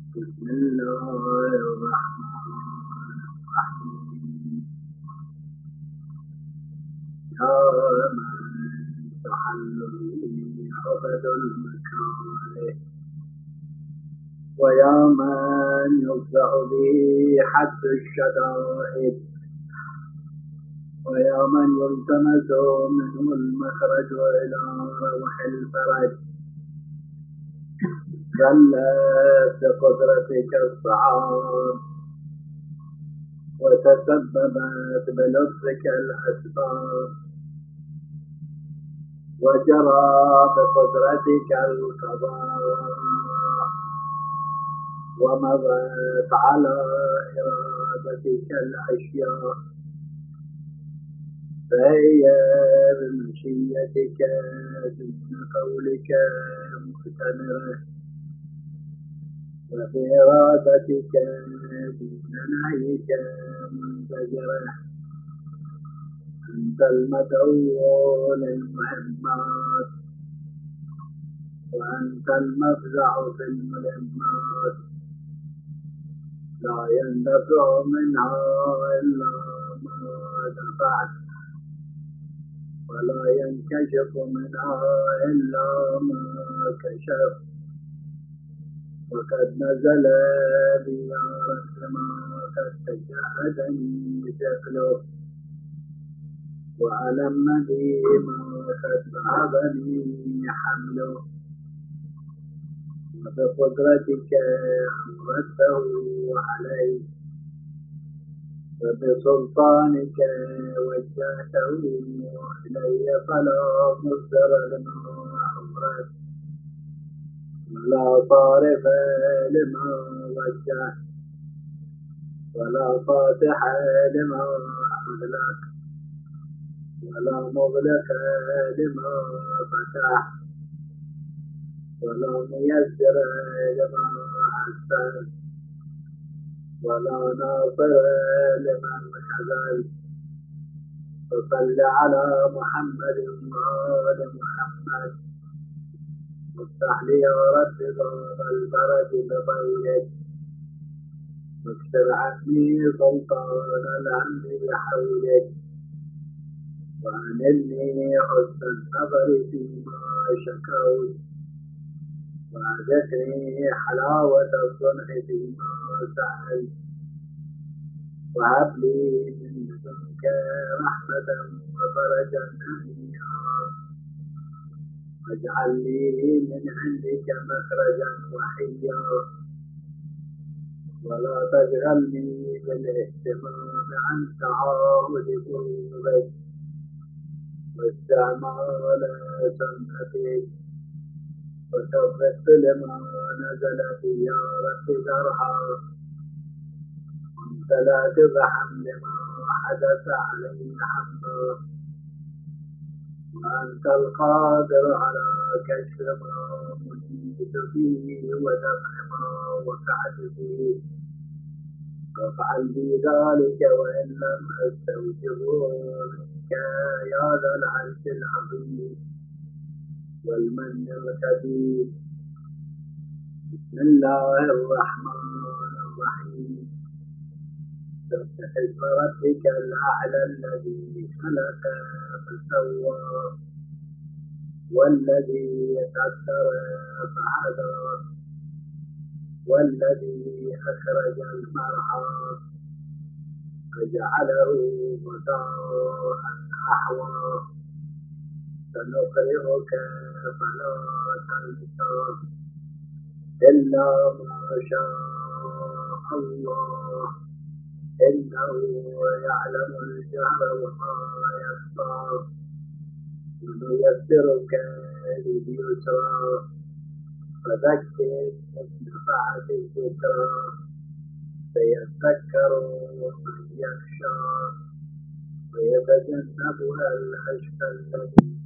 بسم الله الرحمن الرحيم. يا من تحل به عقد المكاره، ويا من يفزع به حد الشدائد، ويا من يلتمس منه المخرج إلى روح الفرج. جلت بقدرتك الصعاب، وتسببت بلطفك الأسباب، وجرى بقدرتك القضاء، ومضت على إرادتك الأشياء، فهي بمشيتك دون قولك مؤتمرة، وبإرادتك دون نهيك منتظرة. أنت المدعو للمهمات، وأنت المفزع في الملمات، لا يندفع منها إلا ما دفعت، ولا ينكشف منها إلا ما كشفت. وقد نزل ديار ما قد تشهدني ثقله، وألم بي ما قد ذهبني حمله، وبقدرتك أمرته علي، وبسلطانك وجهته إلي، فلا مصدر لما أمرت، ولا صارف لما وجهت، ولا فاتح لما أغلق، ولا مغلق لما فتح، ولا ميسر لما عسر، ولا ناصر لمن خذل. فصل على محمد وآل محمد، وافتح لي يا رب باب البرد بطيب، واكسر عني سلطان الهم بحولك، وأنلني حسن النظر فيما شكوت، وأذقني حلاوة الصنع فيما سألت، وهب لي من لدنك رحمة وفرجا هنيئا، واجعل لي من عندك مخرجا وحيا، ولا تشغلني بالاهتمام عن تعاهد قلوبك واستعمال سنتك، وتوفق لما نزل في يا رب درها، وانت لا تزحم لما حدث علي حمدا، وأنت القادر على كشف ما منيت فيه ودفع ما وقعت فيه، فافعل بي ذلك وإن لم أستوجبه منك يا ذا العرش العظيم والمن الكبير. بسم الله الرحمن الرحيم. سبح اسم ربك الأعلى الذي خلق فسوى، والذي قدر فهدى، والذي أخرج المرعى فجعله غثاء أحوى. سنقرئك فلا تنسى إلا ما شاء الله، إنه يعلم الجهر وما يخفى. ونيسرك لليسرى، فذكر إن نفعت الذكرى، سيذكر من يخشى، ويتجنبها الأشقى الذي